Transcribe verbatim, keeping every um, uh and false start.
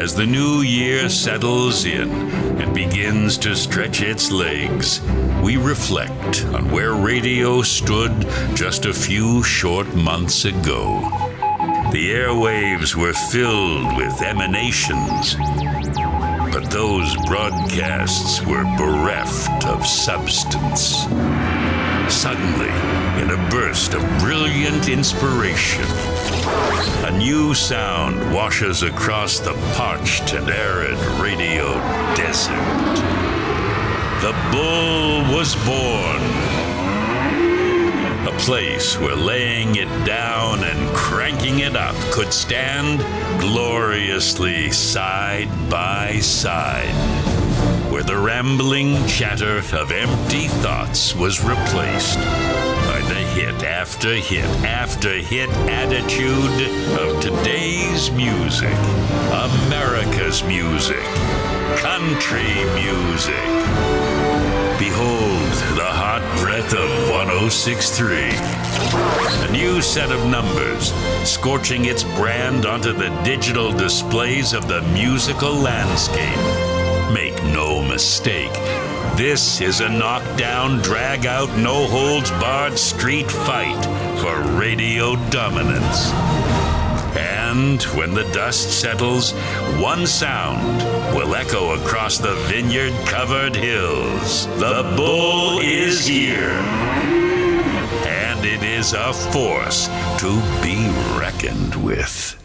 As the new year settles in and begins to stretch its legs, we reflect on where radio stood just a few short months ago. The airwaves were filled with emanations, but those broadcasts were bereft of substance. Suddenly, in a burst of brilliant inspiration, a new sound washes across the parched and arid radio desert. The Bull was born. A place where laying it down and cranking it up could stand gloriously side by side, where the rambling chatter of empty thoughts was replaced by the hit after hit after hit attitude of today's music, America's music, country music. Behold the hot breath of one oh six point three. A new set of numbers, scorching its brand onto the digital displays of the musical landscape. Make no mistake, this is a knockdown, drag-out, no-holds-barred street fight for radio dominance. And when the dust settles, one sound will echo across the vineyard-covered hills. The Bull is here, and it is a force to be reckoned with.